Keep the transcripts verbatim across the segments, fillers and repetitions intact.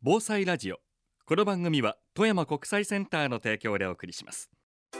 防災ラジオ。この番組は富山国際センターの提供でお送りします。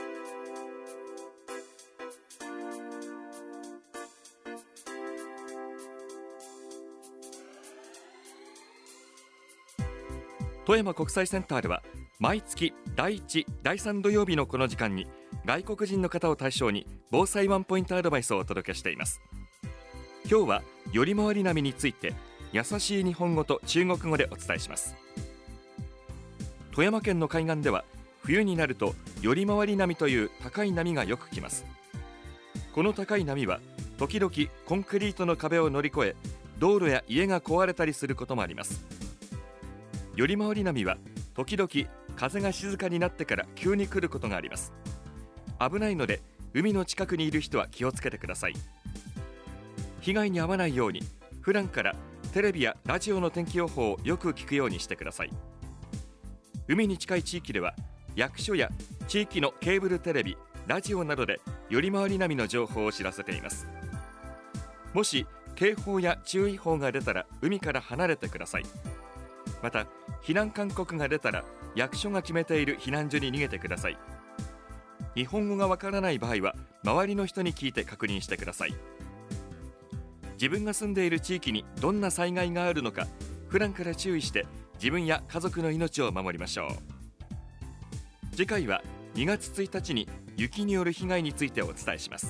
富山国際センターでは毎月だいいち、だいさん土曜日のこの時間に外国人の方を対象に防災ワンポイントアドバイスをお届けしています。今日はより回り波について優しい日本語と中国語でお伝えします。富山県の海岸では冬になるとより回り波という高い波がよく来ます。この高い波は時々コンクリートの壁を乗り越え道路や家が壊れたりすることもあります。より回り波は時々風が静かになってから急に来ることがあります。危ないので海の近くにいる人は気をつけてください。被害に遭わないように普段からテレビやラジオの天気予報をよく聞くようにしてください。海に近い地域では役所や地域のケーブルテレビ、ラジオなどでより回り波の情報を知らせています。もし警報や注意報が出たら海から離れてください。また避難勧告が出たら役所が決めている避難所に逃げてください。日本語がわからない場合は周りの人に聞いて確認してください。自分が住んでいる地域にどんな災害があるのか普段から注意して自分や家族の命を守りましょう。次回はにがつついたちに雪による被害についてお伝えします。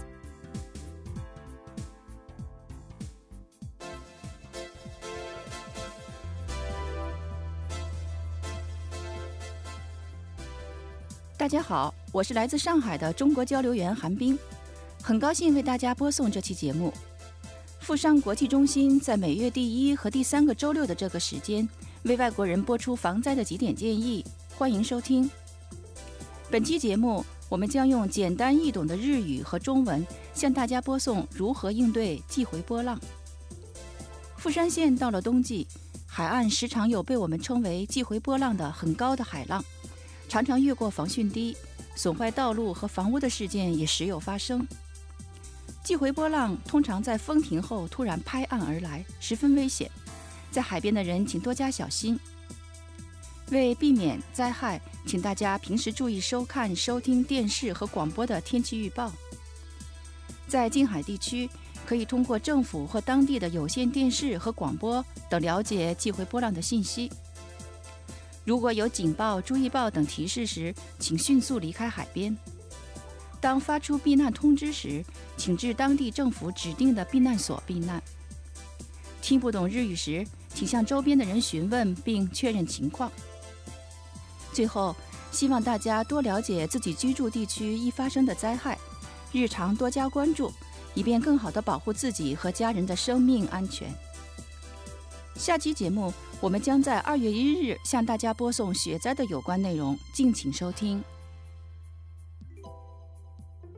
大家好，我是来自上海的中国交流员韩冰，很高兴为大家播送这期节目。富商国际中心在每月第一和第三个周六的这个时间，为外国人播出防灾的几点建议，欢迎收听。本期节目，我们将用简单易懂的日语和中文向大家播送如何应对季回波浪。富山县到了冬季，海岸时常有被我们称为季回波浪的很高的海浪。常常越过防汛堤，损坏道路和房屋的事件也时有发生。季回波浪通常在风停后突然拍岸而来，十分危险，在海边的人请多加小心。为避免灾害，请大家平时注意收看、收听电视和广播的天气预报。在近海地区，可以通过政府或当地的有线电视和广播等了解季回波浪的信息。如果有警报、注意报等提示时，请迅速离开海边。当发出避难通知时，请至当地政府指定的避难所避难。听不懂日语时，请向周边的人询问并确认情况。最后，希望大家多了解自己居住地区易发生的灾害，日常多加关注，以便更好地保护自己和家人的生命安全。下期节目我们将在二月一日向大家播送雪灾的有关内容，敬请收听。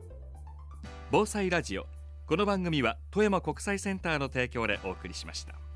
防災ラジオ。この番組は富山国際センターの提供でお送りしました。